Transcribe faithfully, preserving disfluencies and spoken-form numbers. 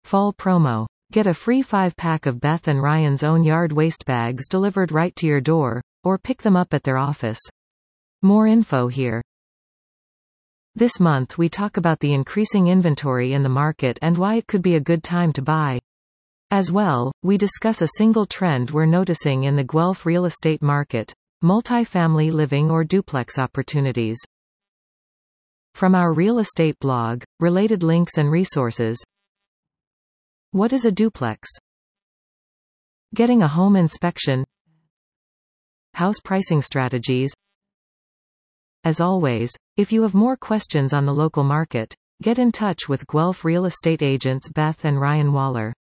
Fall promo. Get a free five pack of Beth and Ryan's Own Yard waste bags delivered right to your door, or pick them up at their office. More info here. This month we talk about the increasing inventory in the market and why it could be a good time to buy. As well, we discuss a single trend we're noticing in the Guelph real estate market: multi-family living or duplex opportunities. From our real estate blog, related links and resources. What is a duplex? Getting a home inspection. House pricing strategies. As always, if you have more questions on the local market, get in touch with Guelph real estate agents Beth and Ryan Waller.